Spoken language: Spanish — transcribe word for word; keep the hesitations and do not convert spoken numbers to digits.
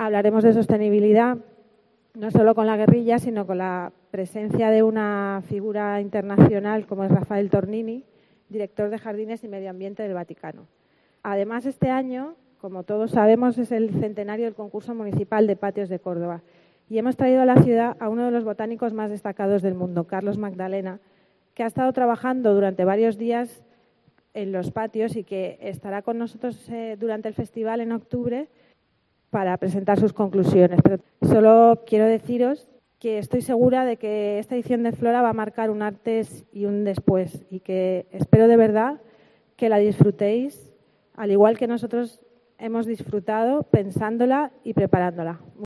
hablaremos de sostenibilidad, no solo con la guerrilla, sino con la presencia de una figura internacional como es Rafael Tornini, director de Jardines y Medio Ambiente del Vaticano. Además, este año, como todos sabemos, es el centenario del concurso municipal de patios de Córdoba y hemos traído a la ciudad a uno de los botánicos más destacados del mundo, Carlos Magdalena, que ha estado trabajando durante varios días en los patios y que estará con nosotros eh, durante el festival en octubre para presentar sus conclusiones. Pero solo quiero deciros que estoy segura de que esta edición de Flora va a marcar un antes y un después y que espero de verdad que la disfrutéis, al igual que nosotros hemos disfrutado pensándola y preparándola.